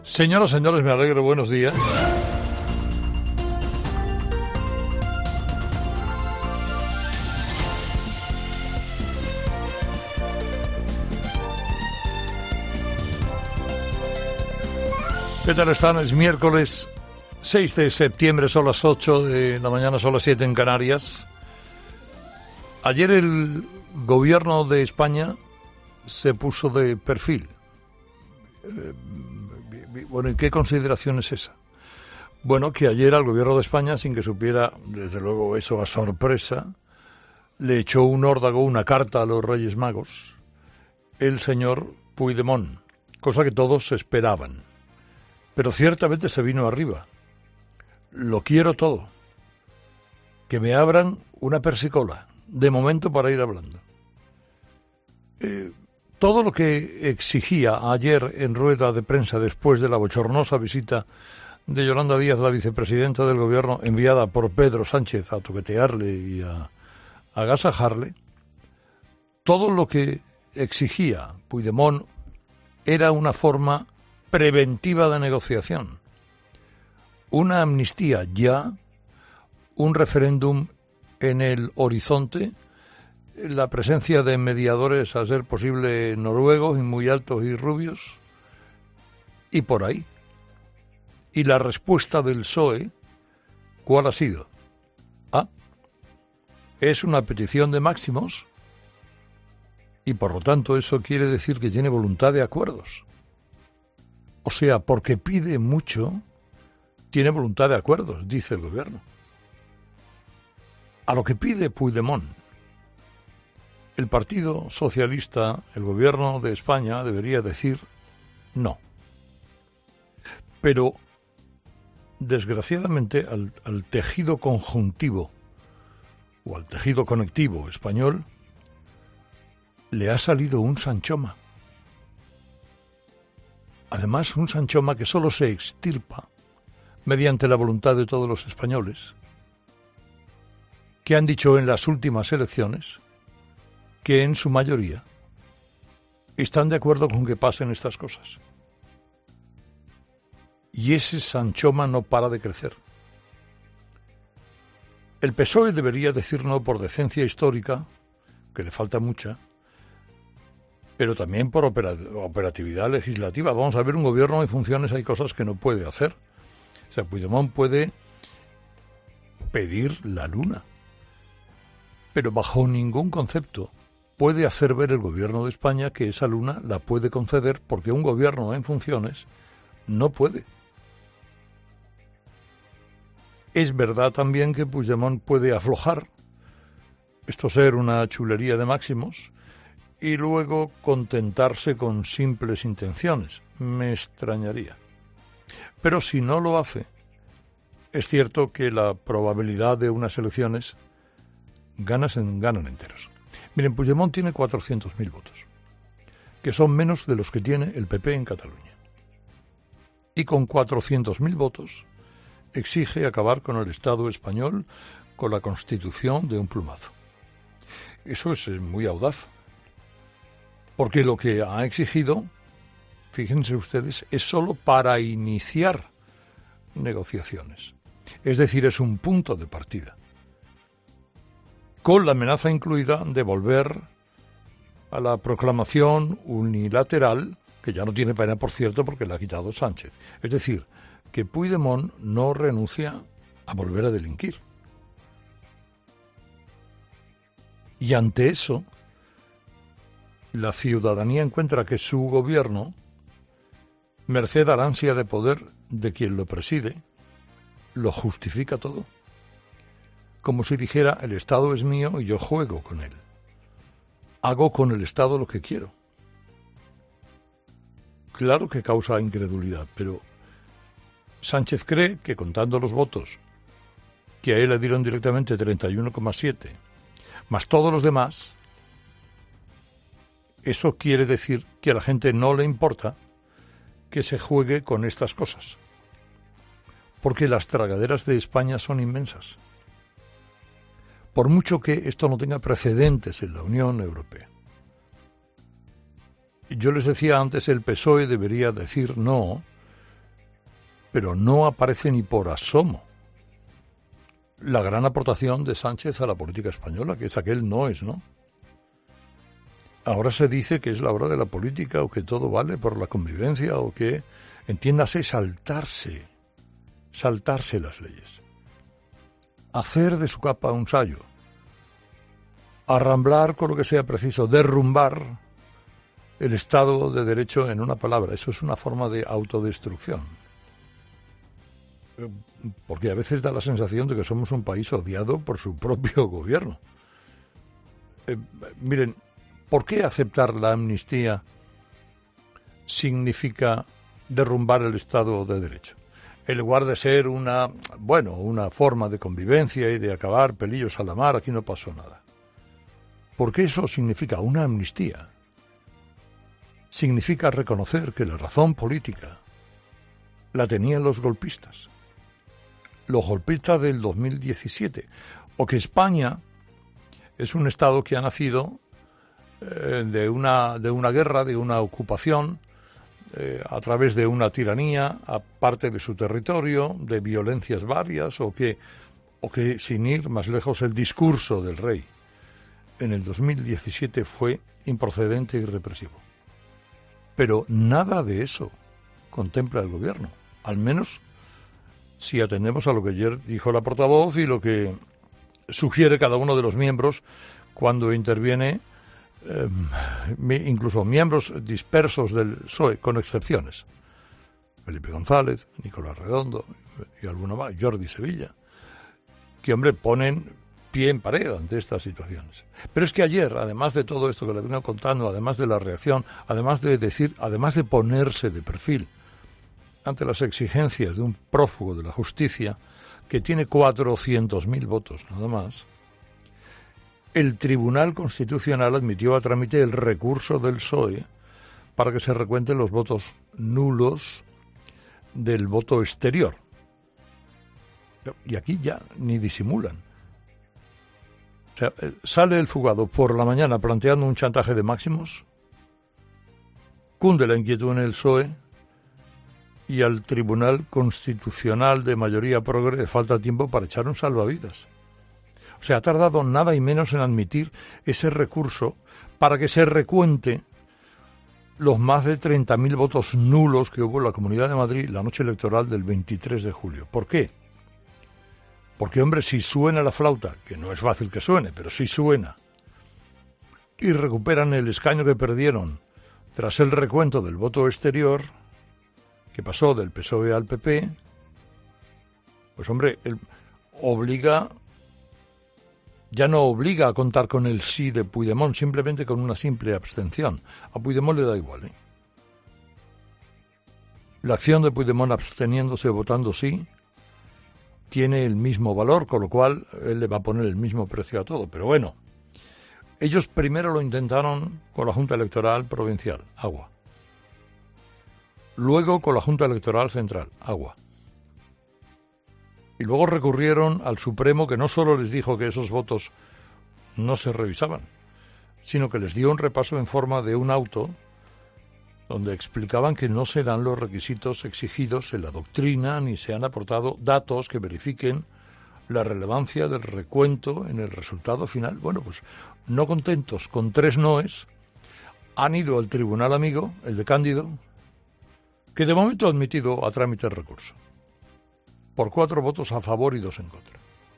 Señoras, señores, me alegro, buenos días. ¿Qué tal están? Es miércoles 6 de septiembre, son las 8 de la mañana, son las 7 en Canarias. Ayer el gobierno de España se puso de perfil. Bueno, ¿y qué consideración es esa? Bueno, que ayer al gobierno de España, sin que supiera, desde luego eso a sorpresa, le echó un órdago, una carta a los Reyes Magos, el señor Puigdemont, cosa que todos esperaban. Pero ciertamente se vino arriba. Lo quiero todo. Que me abran una persicola, de momento, para ir hablando. Todo lo que exigía ayer en rueda de prensa después de la bochornosa visita de Yolanda Díaz, la vicepresidenta del gobierno, enviada por Pedro Sánchez a toquetearle y a agasajarle, todo lo que exigía Puigdemont era una forma preventiva de negociación. Una amnistía ya, un referéndum en el horizonte, la presencia de mediadores, a ser posible noruegos y muy altos y rubios, y por ahí. Y la respuesta del PSOE, ¿cuál ha sido? Es una petición de máximos, y por lo tanto eso quiere decir que tiene voluntad de acuerdos. O sea, porque pide mucho, tiene voluntad de acuerdos, dice el gobierno. A lo que pide Puigdemont, el Partido Socialista, el gobierno de España, debería decir no. Pero, desgraciadamente, al tejido conjuntivo o al tejido conectivo español le ha salido un Sanchoma. Además, un Sanchoma que solo se extirpa mediante la voluntad de todos los españoles, que han dicho en las últimas elecciones que en su mayoría están de acuerdo con que pasen estas cosas. Y ese Sanchoma no para de crecer. El PSOE debería decir no por decencia histórica, que le falta mucha, pero también por operatividad legislativa. Vamos a ver, un gobierno en funciones hay cosas que no puede hacer. O sea, Puigdemont puede pedir la luna, pero bajo ningún concepto puede hacer ver el gobierno de España que esa luna la puede conceder, porque un gobierno en funciones no puede. Es verdad también que Puigdemont puede aflojar, esto ser una chulería de máximos, y luego contentarse con simples intenciones. Me extrañaría. Pero si no lo hace, es cierto que la probabilidad de unas elecciones ganan enteros. Miren, Puigdemont tiene 400.000 votos, que son menos de los que tiene el PP en Cataluña. Y con 400.000 votos exige acabar con el Estado español, con la Constitución de un plumazo. Eso es muy audaz, porque lo que ha exigido, fíjense ustedes, es solo para iniciar negociaciones. Es decir, es un punto de partida, con la amenaza incluida de volver a la proclamación unilateral, que ya no tiene pena, por cierto, porque la ha quitado Sánchez. Es decir, que Puigdemont no renuncia a volver a delinquir. Y ante eso, la ciudadanía encuentra que su gobierno, merced al ansia de poder de quien lo preside, lo justifica todo. Como si dijera, el Estado es mío y yo juego con él. Hago con el Estado lo que quiero. Claro que causa incredulidad, pero Sánchez cree que, contando los votos, que a él le dieron directamente 31,7, más todos los demás, eso quiere decir que a la gente no le importa que se juegue con estas cosas, porque las tragaderas de España son inmensas, por mucho que esto no tenga precedentes en la Unión Europea. Yo les decía antes, el PSOE debería decir no pero no aparece ni por asomo la gran aportación de Sánchez a la política española, que es aquel no es, ¿no? Ahora se dice que es la hora de la política, o que todo vale por la convivencia, o que, entiéndase, saltarse las leyes. Hacer de su capa un sayo. Arramblar con lo que sea preciso, derrumbar el Estado de Derecho, en una palabra. Eso es una forma de autodestrucción. Porque a veces da la sensación de que somos un país odiado por su propio gobierno. Miren, ¿por qué aceptar la amnistía significa derrumbar el Estado de Derecho? En lugar de ser una forma de convivencia y de acabar pelillos a la mar, aquí no pasó nada. Porque eso significa una amnistía. Significa reconocer que la razón política la tenían los golpistas del 2017, o que España es un Estado que ha nacido de una guerra, de una ocupación, a través de una tiranía, aparte de su territorio, de violencias varias, o que, sin ir más lejos, el discurso del rey en el 2017 fue improcedente y represivo. Pero nada de eso contempla el gobierno, al menos si atendemos a lo que ayer dijo la portavoz y lo que sugiere cada uno de los miembros cuando interviene, incluso miembros dispersos del PSOE, con excepciones. Felipe González, Nicolás Redondo y alguno más, Jordi Sevilla, que, hombre, ponen pie en pared ante estas situaciones. Pero es que ayer, además de todo esto que le vengo contando, además de la reacción, además de ponerse de perfil ante las exigencias de un prófugo de la justicia que tiene 400.000 votos nada más, el Tribunal Constitucional admitió a trámite el recurso del PSOE para que se recuenten los votos nulos del voto exterior. Y aquí ya ni disimulan. O sea, sale el fugado por la mañana planteando un chantaje de máximos, cunde la inquietud en el PSOE, y al Tribunal Constitucional de mayoría progre falta tiempo para echar un salvavidas. O sea, ha tardado nada y menos en admitir ese recurso para que se recuente los más de 30.000 votos nulos que hubo en la Comunidad de Madrid la noche electoral del 23 de julio. ¿Por qué? Porque, hombre, si suena la flauta, que no es fácil que suene, pero si suena, y recuperan el escaño que perdieron tras el recuento del voto exterior, que pasó del PSOE al PP, pues, hombre, ya no obliga a contar con el sí de Puigdemont, simplemente con una simple abstención. A Puigdemont le da igual, ¿eh? La acción de Puigdemont absteniéndose o votando sí tiene el mismo valor, con lo cual él le va a poner el mismo precio a todo. Pero bueno, ellos primero lo intentaron con la Junta Electoral Provincial, agua. Luego con la Junta Electoral Central, agua. Y luego recurrieron al Supremo, que no solo les dijo que esos votos no se revisaban, sino que les dio un repaso en forma de un auto donde explicaban que no se dan los requisitos exigidos en la doctrina ni se han aportado datos que verifiquen la relevancia del recuento en el resultado final. Bueno, pues no contentos con 3 noes, han ido al tribunal amigo, el de Cándido, que de momento ha admitido a trámite el recurso, por 4 votos a favor y 2 en contra.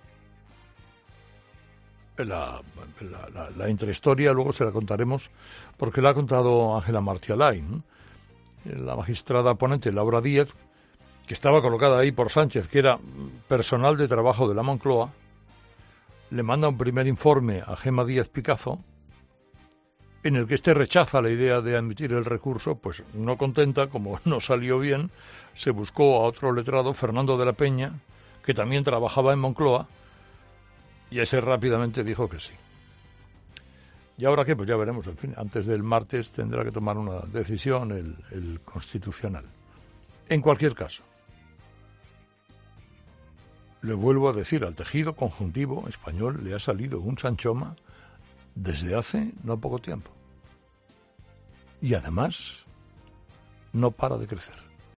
La intrahistoria luego se la contaremos, porque la ha contado Ángela Martialain, la magistrada ponente Laura Díez, que estaba colocada ahí por Sánchez, que era personal de trabajo de la Moncloa. Le manda un primer informe a Gemma Díaz Picazo, en el que éste rechaza la idea de admitir el recurso. Pues no contenta, como no salió bien, se buscó a otro letrado, Fernando de la Peña, que también trabajaba en Moncloa, y ese rápidamente dijo que sí. ¿Y ahora qué? Pues ya veremos, en fin, antes del martes tendrá que tomar una decisión el Constitucional. En cualquier caso, le vuelvo a decir, al tejido conjuntivo español le ha salido un Sanchoma desde hace no poco tiempo. Y además, no para de crecer.